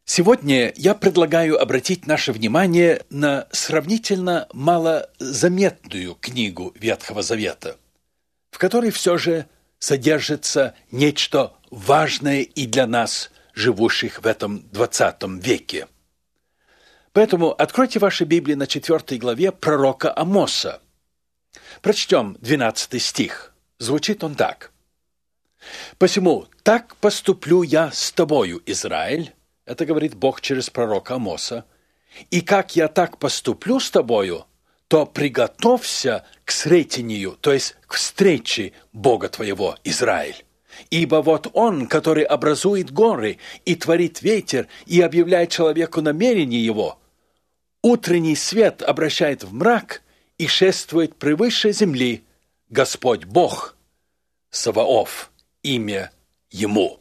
Сегодня я предлагаю обратить наше внимание на сравнительно малозаметную книгу Ветхого Завета, в которой все же содержится нечто важное и для нас, живущих в этом 20 веке. Поэтому откройте ваши Библии на 4 главе пророка Амоса. Прочтем 12 стих. Звучит он так. «Посему так поступлю я с тобою, Израиль». Это говорит Бог через пророка Амоса. «И как я так поступлю с тобою, то приготовься к сретению, то есть к встрече Бога твоего, Израиль. Ибо вот Он, который образует горы и творит ветер, и объявляет человеку намерение его, утренний свет обращает в мрак и шествует превыше земли, Господь Бог, Саваоф, имя Ему».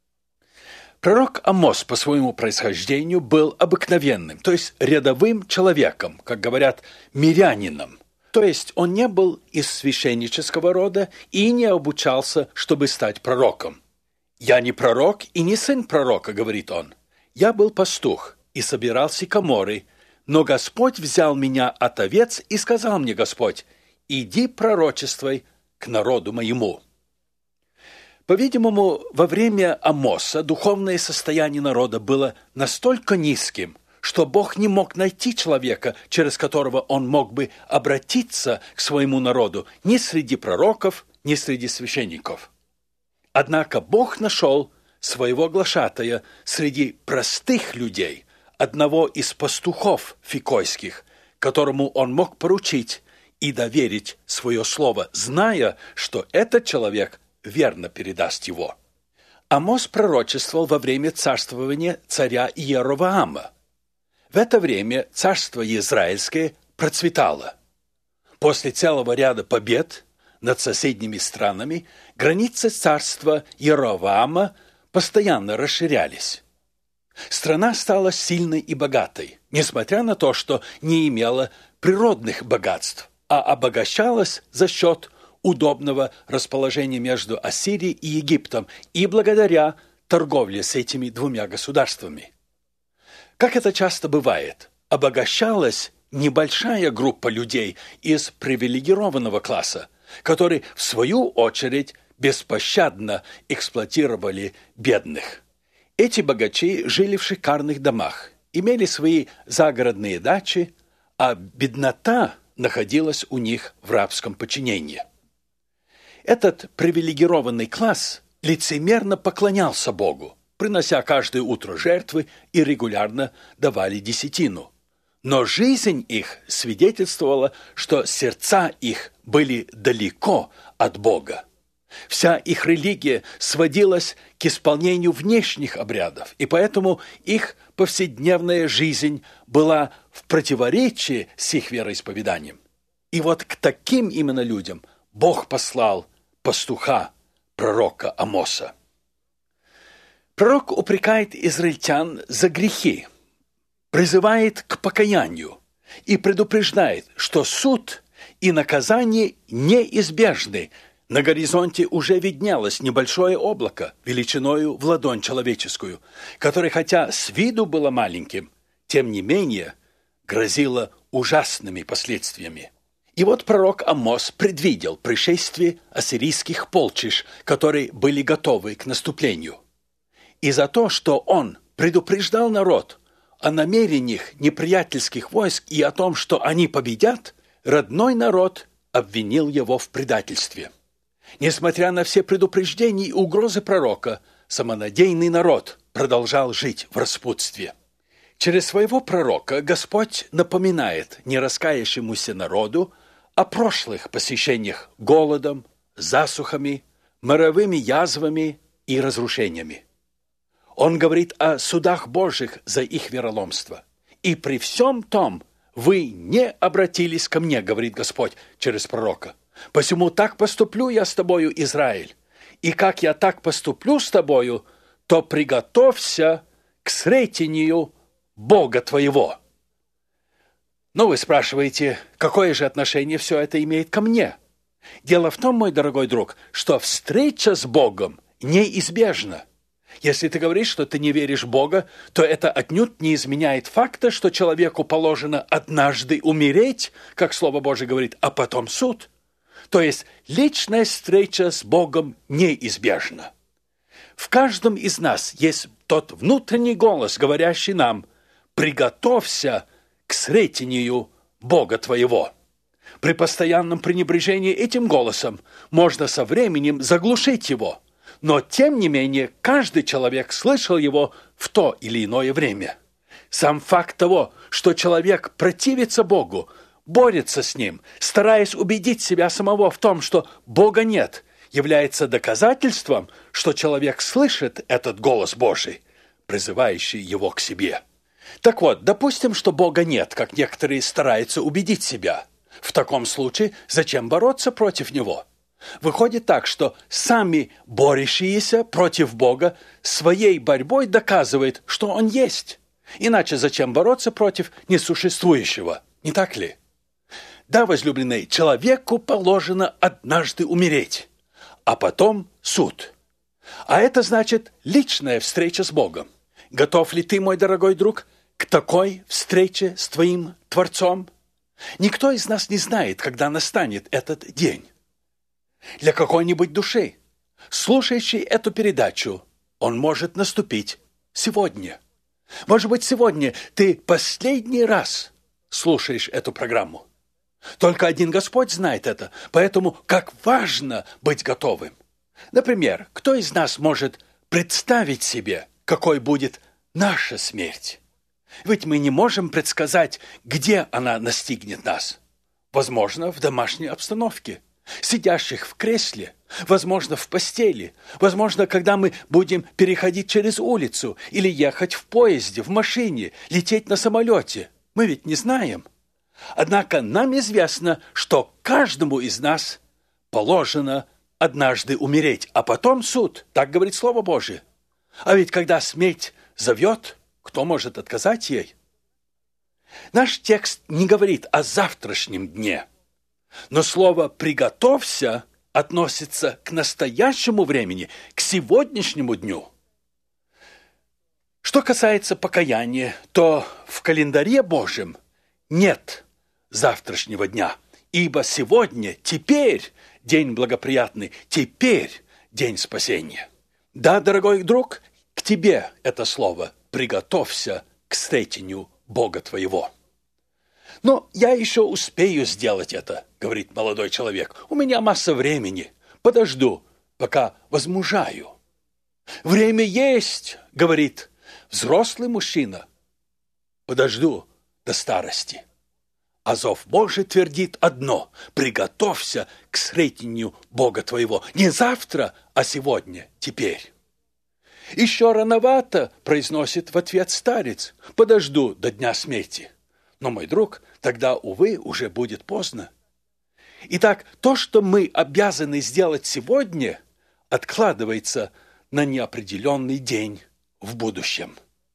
Пророк Амос по своему происхождению был обыкновенным, то есть рядовым человеком, как говорят, мирянином. То есть он не был из священнического рода и не обучался, чтобы стать пророком. «Я не пророк и не сын пророка», — говорит он. «Я был пастух и собирал сикаморы, но Господь взял меня от овец и сказал мне Господь: иди пророчествуй к народу моему». По-видимому, во время Амоса духовное состояние народа было настолько низким, что Бог не мог найти человека, через которого он мог бы обратиться к своему народу ни среди пророков, ни среди священников. Однако Бог нашел своего глашатая среди простых людей, одного из пастухов фикойских, которому он мог поручить и доверить свое слово, зная, что этот человек верно передаст его. Амос пророчествовал во время царствования царя Иеровоама. В это время царство израильское процветало. После целого ряда побед над соседними странами границы царства Иеровоама постоянно расширялись. Страна стала сильной и богатой, несмотря на то, что не имела природных богатств, а обогащалась за счет удобного расположения между Ассирией и Египтом и благодаря торговле с этими двумя государствами. Как это часто бывает, обогащалась небольшая группа людей из привилегированного класса, которые, в свою очередь, беспощадно эксплуатировали бедных. Эти богачи жили в шикарных домах, имели свои загородные дачи, а беднота находилась у них в рабском подчинении. Этот привилегированный класс лицемерно поклонялся Богу, принося каждое утро жертвы и регулярно давали десятину. Но жизнь их свидетельствовала, что сердца их были далеко от Бога. Вся их религия сводилась к исполнению внешних обрядов, и поэтому их повседневная жизнь была в противоречии с их вероисповеданием. И вот к таким именно людям Бог послал пастуха, пророка Амоса. Пророк упрекает израильтян за грехи, призывает к покаянию и предупреждает, что суд и наказание неизбежны. На горизонте уже виднелось небольшое облако, величиною в ладонь человеческую, которое, хотя с виду было маленьким, тем не менее грозило ужасными последствиями. И вот пророк Амос предвидел пришествие ассирийских полчищ, которые были готовы к наступлению. И за то, что он предупреждал народ о намерениях неприятельских войск и о том, что они победят, родной народ обвинил его в предательстве. Несмотря на все предупреждения и угрозы пророка, самонадеянный народ продолжал жить в распутстве. Через своего пророка Господь напоминает нераскаявшемуся народу о прошлых посещениях голодом, засухами, моровыми язвами и разрушениями. Он говорит о судах Божьих за их вероломство. «И при всем том вы не обратились ко мне, — говорит Господь через пророка. Посему так поступлю я с тобою, Израиль. И как я так поступлю с тобою, то приготовься к сретению Бога твоего». Но вы спрашиваете, какое же отношение все это имеет ко мне? Дело в том, мой дорогой друг, что встреча с Богом неизбежна. Если ты говоришь, что ты не веришь в Бога, то это отнюдь не изменяет факта, что человеку положено однажды умереть, как Слово Божие говорит, а потом суд. То есть личная встреча с Богом неизбежна. В каждом из нас есть тот внутренний голос, говорящий нам: «Приготовься к встретению Бога твоего». При постоянном пренебрежении этим голосом можно со временем заглушить его, но тем не менее каждый человек слышал его в то или иное время. Сам факт того, что человек противится Богу, борется с Ним, стараясь убедить себя самого в том, что Бога нет, является доказательством, что человек слышит этот голос Божий, призывающий его к себе. Так вот, допустим, что Бога нет, как некоторые стараются убедить себя. В таком случае зачем бороться против Него? Выходит так, что сами борющиеся против Бога своей борьбой доказывают, что Он есть. Иначе зачем бороться против несуществующего? Не так ли? Да, возлюбленные, человеку положено однажды умереть, а потом суд. А это значит личная встреча с Богом. Готов ли ты, мой дорогой друг, к такой встрече с твоим Творцом? Никто из нас не знает, когда настанет этот день. Для какой-нибудь души, слушающей эту передачу, он может наступить сегодня. Может быть, сегодня ты последний раз слушаешь эту программу. Только один Господь знает это, поэтому как важно быть готовым. Например, кто из нас может представить себе, какой будет наша смерть? Ведь мы не можем предсказать, где она настигнет нас. Возможно, в домашней обстановке, сидящих в кресле, возможно, в постели, возможно, когда мы будем переходить через улицу или ехать в поезде, в машине, лететь на самолете. Мы ведь не знаем. Однако нам известно, что каждому из нас положено однажды умереть, а потом суд. Так говорит Слово Божие. А ведь когда смерть зовет, кто может отказать ей? Наш текст не говорит о завтрашнем дне, но слово «приготовься» относится к настоящему времени, к сегодняшнему дню. Что касается покаяния, то в календаре Божьем нет завтрашнего дня, ибо сегодня, теперь день благоприятный, теперь день спасения. Да, дорогой друг, к тебе это слово «приготовься к встретению Бога твоего». «Но я еще успею сделать это», — говорит молодой человек. «У меня масса времени. Подожду, пока возмужаю». «Время есть», — говорит взрослый мужчина. «Подожду до старости». А зов Божий твердит одно: «Приготовься к встретению Бога твоего». Не завтра, а сегодня, теперь. «Еще рановато», — произносит в ответ старец. «Подожду до дня смерти». Но, мой друг, тогда, увы, уже будет поздно. Итак, то, что мы обязаны сделать сегодня, откладывается на неопределенный день в будущем.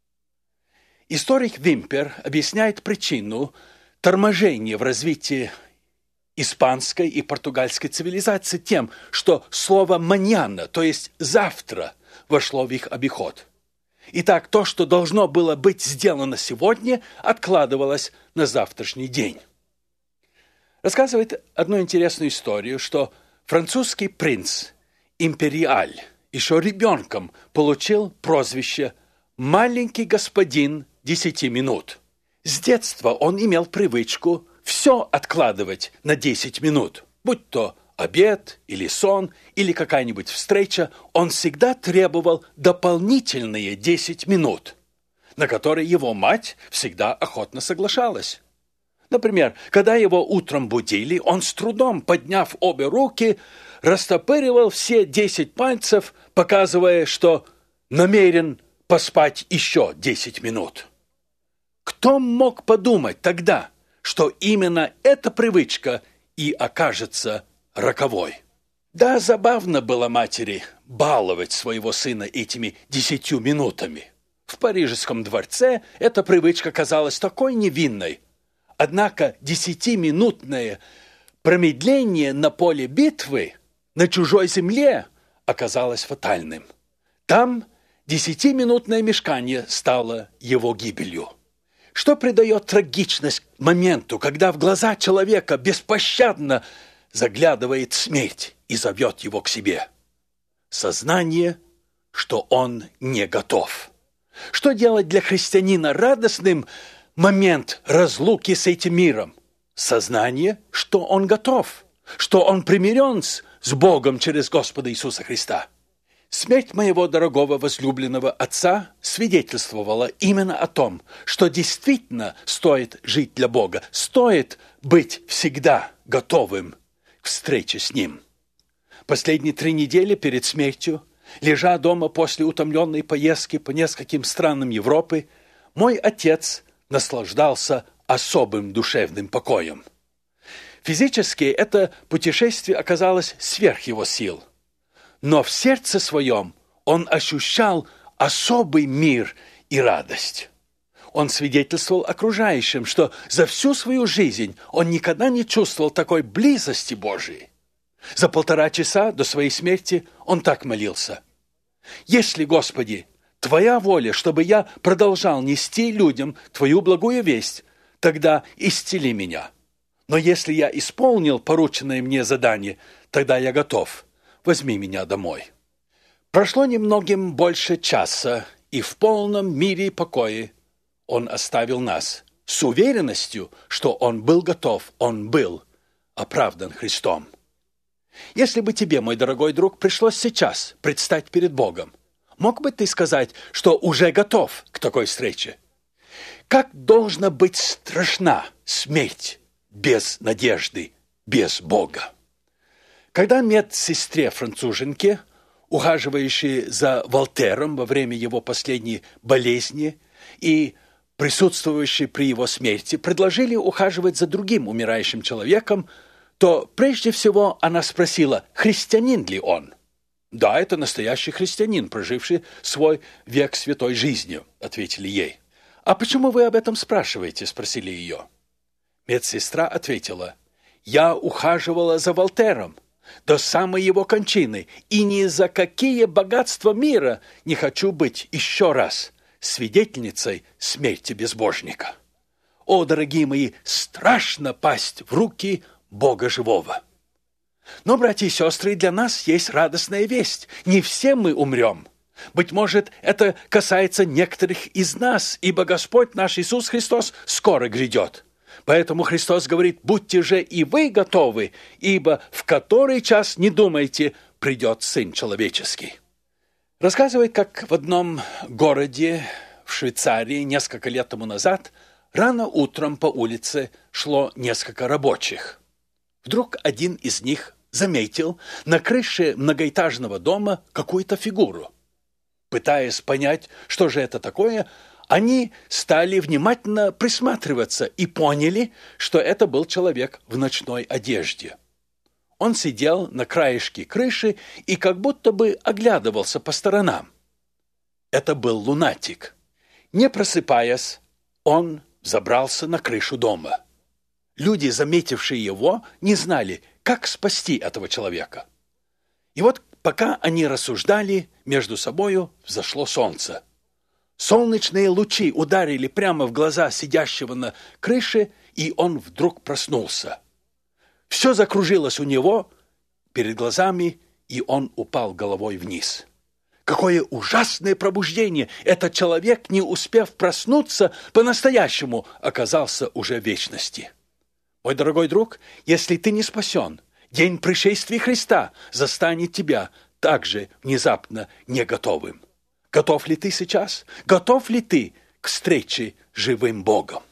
Историк Вимпер объясняет причину торможения в развитии испанской и португальской цивилизации тем, что слово «маньяна», то есть «завтра», вошло в их обиход. Итак, то, что должно было быть сделано сегодня, откладывалось на завтрашний день. Рассказывает одну интересную историю, что французский принц Империаль еще ребенком получил прозвище «маленький господин 10 минут». С детства он имел привычку все откладывать на 10 минут, будь то обед или сон, или какая-нибудь встреча, он всегда требовал дополнительные 10 минут, на которые его мать всегда охотно соглашалась. Например, когда его утром будили, он с трудом, подняв обе руки, растопыривал все 10 пальцев, показывая, что намерен поспать еще 10 минут. Кто мог подумать тогда, что именно эта привычка и окажется роковой? Да, забавно было матери баловать своего сына этими 10 минутами. В парижском дворце эта привычка казалась такой невинной. Однако 10-минутное промедление на поле битвы, на чужой земле, оказалось фатальным. Там 10-минутное мешкание стало его гибелью. Что придает трагичность моменту, когда в глаза человека беспощадно заглядывает смерть и зовет его к себе? Сознание, что он не готов. Что делать для христианина радостным момент разлуки с этим миром? Сознание, что он готов, что он примирен с Богом через Господа Иисуса Христа. Смерть моего дорогого возлюбленного отца свидетельствовала именно о том, что действительно стоит жить для Бога, стоит быть всегда готовым к встрече с Ним. Последние 3 недели перед смертью, лежа дома после утомленной поездки по нескольким странам Европы, мой отец наслаждался особым душевным покоем. Физически это путешествие оказалось сверх его сил, но в сердце своем он ощущал особый мир и радость. Он свидетельствовал окружающим, что за всю свою жизнь он никогда не чувствовал такой близости Божией. За 1,5 часа до своей смерти он так молился: «Если, Господи, Твоя воля, чтобы я продолжал нести людям Твою благую весть, тогда исцели меня. Но если я исполнил порученное мне задание, тогда я готов. Возьми меня домой». Прошло немногим больше часа, и в полном мире и покое он оставил нас с уверенностью, что он был готов, он был оправдан Христом. Если бы тебе, мой дорогой друг, пришлось сейчас предстать перед Богом, мог бы ты сказать, что уже готов к такой встрече? Как должна быть страшна смерть без надежды, без Бога? Когда медсестре-француженке, ухаживающей за Волтером во время его последней болезни и присутствующей при его смерти, предложили ухаживать за другим умирающим человеком, то прежде всего она спросила, христианин ли он. «Да, это настоящий христианин, проживший свой век святой жизнью», — ответили ей. «А почему вы об этом спрашиваете?» — спросили ее. Медсестра ответила: «Я ухаживала за Волтером до самой его кончины, и ни за какие богатства мира не хочу быть еще раз свидетельницей смерти безбожника. О, дорогие мои, страшно пасть в руки Бога живого. Но, братья и сестры, для нас есть радостная весть. Не все мы умрем. Быть может, это касается некоторых из нас, ибо Господь наш Иисус Христос скоро грядет. Поэтому Христос говорит: будьте же и вы готовы, ибо в который час, не думайте, придет Сын Человеческий». Рассказывает, как в одном городе в Швейцарии несколько лет тому назад рано утром по улице шло несколько рабочих. Вдруг один из них заметил на крыше многоэтажного дома какую-то фигуру. Пытаясь понять, что же это такое, они стали внимательно присматриваться и поняли, что это был человек в ночной одежде. Он сидел на краешке крыши и как будто бы оглядывался по сторонам. Это был лунатик. Не просыпаясь, он забрался на крышу дома. Люди, заметившие его, не знали, как спасти этого человека. И вот пока они рассуждали, между собою взошло солнце. Солнечные лучи ударили прямо в глаза сидящего на крыше, и он вдруг проснулся. Все закружилось у него перед глазами, и он упал головой вниз. Какое ужасное пробуждение! Этот человек, не успев проснуться, по-настоящему оказался уже в вечности. Мой дорогой друг, если ты не спасен, день пришествия Христа застанет тебя также внезапно не готовым. Готов ли ты сейчас? Готов ли ты к встрече с живым Богом?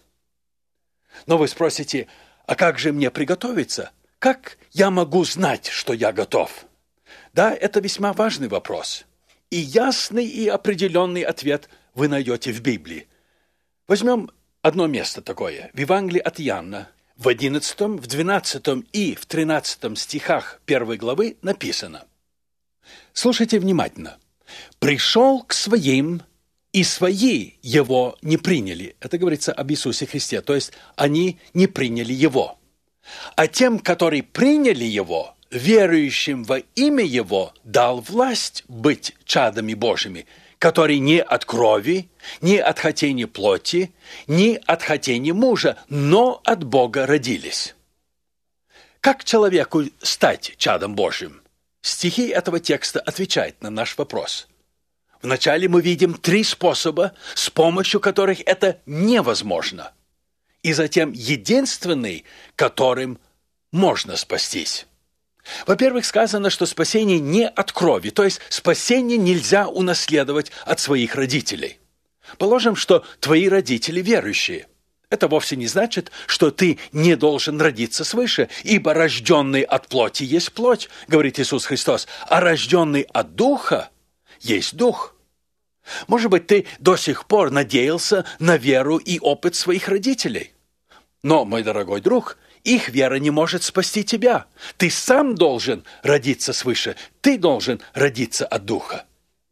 Но вы спросите, а как же мне приготовиться? Как я могу знать, что я готов? Да, это весьма важный вопрос. И ясный и определенный ответ вы найдете в Библии. Возьмем одно место такое, в Евангелии от Иоанна. В 11, в 12 и в 13 стихах 1 главы написано. Слушайте внимательно. «Пришел к своим, и свои его не приняли». Это говорится об Иисусе Христе, то есть они не приняли его. «А тем, которые приняли его, верующим во имя его, дал власть быть чадами Божьими, которые не от крови, не от хотения плоти, не от хотения мужа, но от Бога родились. Как человеку стать чадом Божьим? Стихи этого текста отвечают на наш вопрос. Вначале мы видим 3 способа, с помощью которых это невозможно. И затем единственный, которым можно спастись. Во-первых, сказано, что спасение не от крови, то есть спасение нельзя унаследовать от своих родителей. Положим, что твои родители верующие. Это вовсе не значит, что ты не должен родиться свыше, ибо рожденный от плоти есть плоть, говорит Иисус Христос, а рожденный от духа есть дух. Может быть, ты до сих пор надеялся на веру и опыт своих родителей. Но, мой дорогой друг, их вера не может спасти тебя. Ты сам должен родиться свыше, ты должен родиться от духа.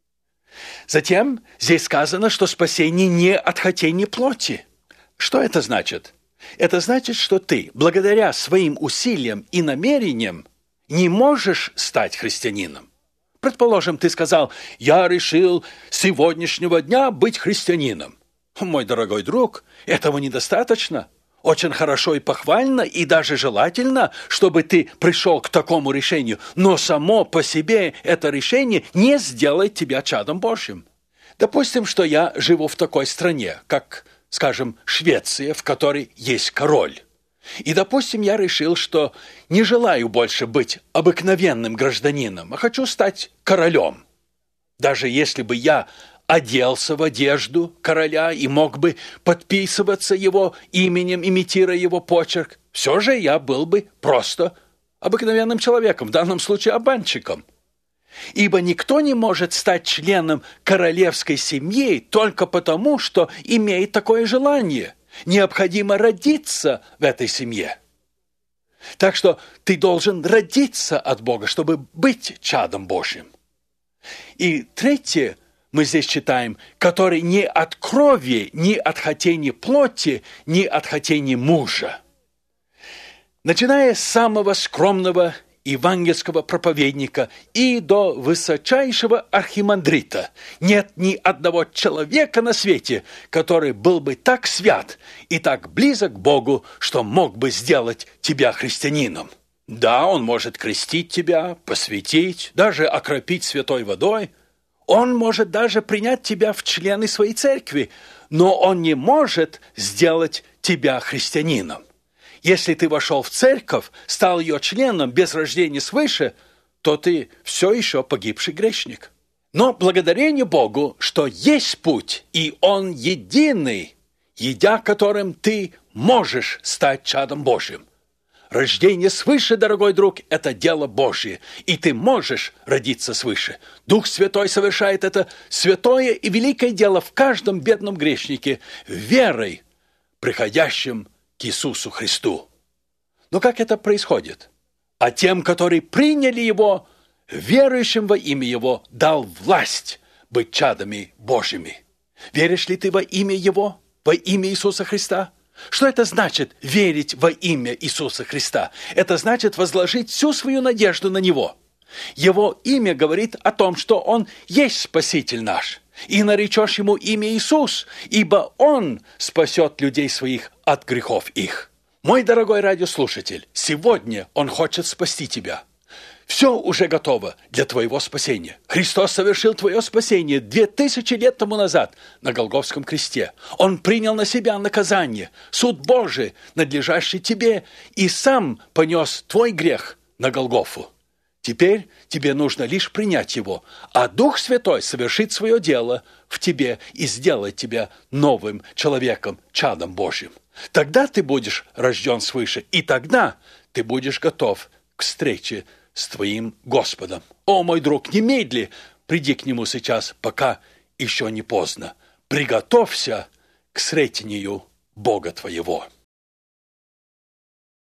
Затем здесь сказано, что спасение не от хотения плоти. Что это значит? Это значит, что ты, благодаря своим усилиям и намерениям, не можешь стать христианином. Предположим, ты сказал: «Я решил с сегодняшнего дня быть христианином». Мой дорогой друг, этого недостаточно. Очень хорошо и похвально, и даже желательно, чтобы ты пришел к такому решению, но само по себе это решение не сделает тебя чадом Божьим. Допустим, что я живу в такой стране, как, скажем, Швеция, в которой есть король. И, допустим, я решил, что не желаю больше быть обыкновенным гражданином, а хочу стать королем. Даже если бы я оделся в одежду короля и мог бы подписываться его именем, имитируя его почерк, все же я был бы просто обыкновенным человеком, в данном случае обманщиком. Ибо никто не может стать членом королевской семьи только потому, что имеет такое желание. Необходимо родиться в этой семье. Так что ты должен родиться от Бога, чтобы быть чадом Божьим. И третье, мы здесь читаем, который не от крови, не от хотения плоти, не от хотения мужа. Начиная с самого скромного евангельского проповедника и до высочайшего архимандрита, нет ни одного человека на свете, который был бы так свят и так близок к Богу, что мог бы сделать тебя христианином. Да, он может крестить тебя, посвятить, даже окропить святой водой. Он может даже принять тебя в члены своей церкви, но он не может сделать тебя христианином. Если ты вошел в церковь, стал ее членом без рождения свыше, то ты все еще погибший грешник. Но благодарение Богу, что есть путь, и он единый, идя которым ты можешь стать чадом Божьим. Рождение свыше, дорогой друг, это дело Божье, и ты можешь родиться свыше. Дух Святой совершает это святое и великое дело в каждом бедном грешнике, верой, приходящим к Иисусу Христу. Но как это происходит? А тем, которые приняли Его, верующим во имя Его, дал власть быть чадами Божьими. Веришь ли ты во имя Его, во имя Иисуса Христа? Что это значит верить во имя Иисуса Христа? Это значит возложить всю свою надежду на Него. Его имя говорит о том, что Он есть Спаситель наш. И наречешь Ему имя Иисус, ибо Он спасет людей своих от грехов их. Мой дорогой радиослушатель, сегодня Он хочет спасти тебя. Все уже готово для твоего спасения. Христос совершил твое спасение 2000 лет тому назад на Голгофском кресте. Он принял на себя наказание, суд Божий, надлежащий тебе, и сам понес твой грех на Голгофу. Теперь тебе нужно лишь принять его, а Дух Святой совершит свое дело в тебе и сделает тебя новым человеком, чадом Божьим. Тогда ты будешь рожден свыше, и тогда ты будешь готов к встрече с твоим Господом. О, мой друг, немедли, приди к Нему сейчас, пока еще не поздно. Приготовься к встретению Бога твоего.